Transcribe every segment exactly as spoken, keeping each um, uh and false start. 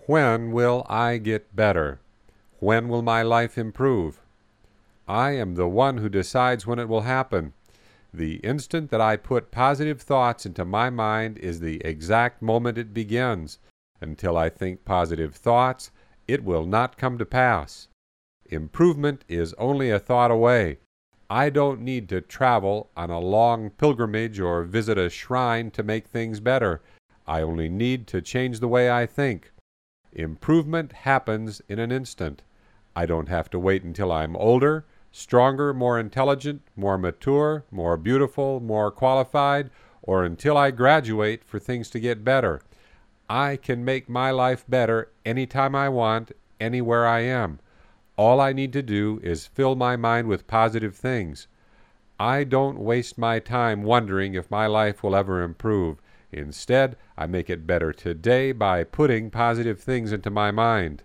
When will I get better? When will my life improve? I am the one who decides when it will happen. The instant that I put positive thoughts into my mind is the exact moment it begins. Until I think positive thoughts, it will not come to pass. Improvement is only a thought away. I don't need to travel on a long pilgrimage or visit a shrine to make things better. I only need to change the way I think. Improvement happens in an instant. I don't have to wait until I'm older, stronger, more intelligent, more mature, more beautiful, more qualified, or until I graduate for things to get better. I can make my life better anytime I want, anywhere I am. All I need to do is fill my mind with positive things. I don't waste my time wondering if my life will ever improve. Instead, I make it better today by putting positive things into my mind.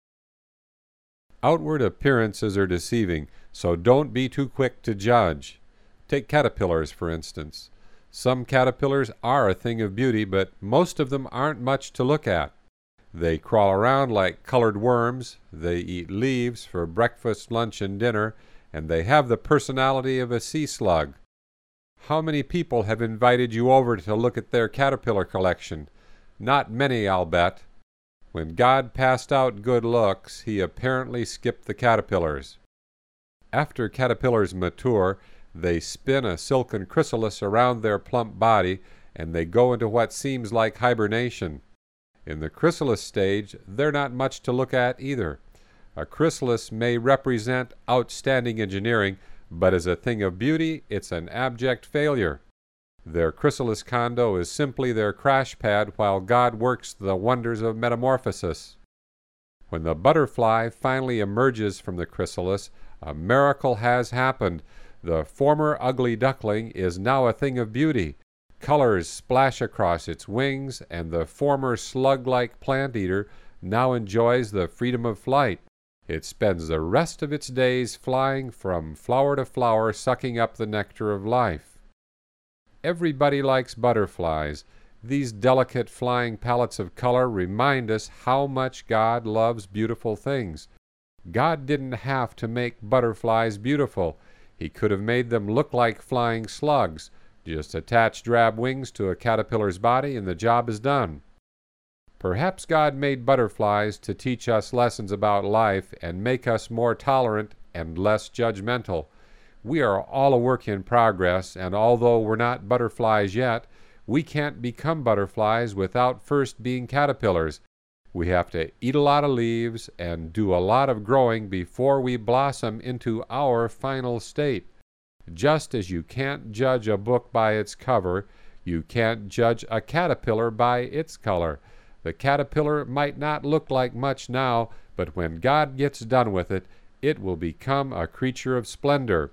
Outward appearances are deceiving, so don't be too quick to judge. Take caterpillars, for instance. Some caterpillars are a thing of beauty, but most of them aren't much to look at. They crawl around like colored worms, they eat leaves for breakfast, lunch, and dinner, and they have the personality of a sea slug. How many people have invited you over to look at their caterpillar collection? Not many, I'll bet. When God passed out good looks, he apparently skipped the caterpillars. After caterpillars mature, they spin a silken chrysalis around their plump body, and they go into what seems like hibernation. In the chrysalis stage, they're not much to look at either. A chrysalis may represent outstanding engineering, but as a thing of beauty, it's an abject failure. Their chrysalis condo is simply their crash pad while God works the wonders of metamorphosis. When the butterfly finally emerges from the chrysalis, a miracle has happened. The former ugly duckling is now a thing of beauty. Colors splash across its wings, and the former slug-like plant eater now enjoys the freedom of flight. It spends the rest of its days flying from flower to flower, sucking up the nectar of life. Everybody likes butterflies. These delicate flying palettes of color remind us how much God loves beautiful things. God didn't have to make butterflies beautiful. He could have made them look like flying slugs. Just attach drab wings to a caterpillar's body and the job is done. Perhaps God made butterflies to teach us lessons about life and make us more tolerant and less judgmental. We are all a work in progress, and although we're not butterflies yet, we can't become butterflies without first being caterpillars. We have to eat a lot of leaves and do a lot of growing before we blossom into our final state. Just as you can't judge a book by its cover, you can't judge a caterpillar by its color. The caterpillar might not look like much now, but when God gets done with it, it will become a creature of splendor.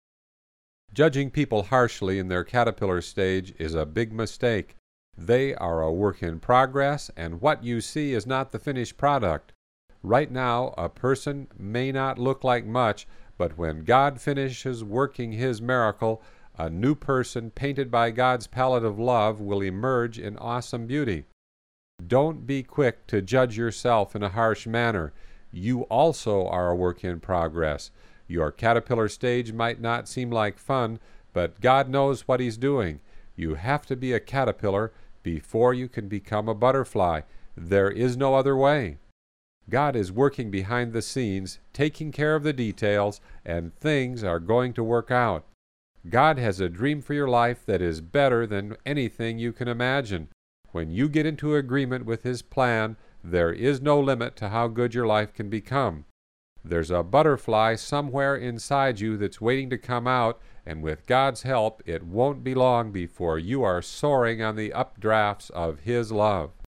Judging people harshly in their caterpillar stage is a big mistake. They are a work in progress, and what you see is not the finished product. Right now, a person may not look like much, but when God finishes working his miracle, a new person painted by God's palette of love will emerge in awesome beauty. Don't be quick to judge yourself in a harsh manner. You also are a work in progress. Your caterpillar stage might not seem like fun, but God knows what he's doing. You have to be a caterpillar before you can become a butterfly. There is no other way. God is working behind the scenes, taking care of the details, and things are going to work out. God has a dream for your life that is better than anything you can imagine. When you get into agreement with his plan, there is no limit to how good your life can become. There's a butterfly somewhere inside you that's waiting to come out, and with God's help, it won't be long before you are soaring on the updrafts of his love.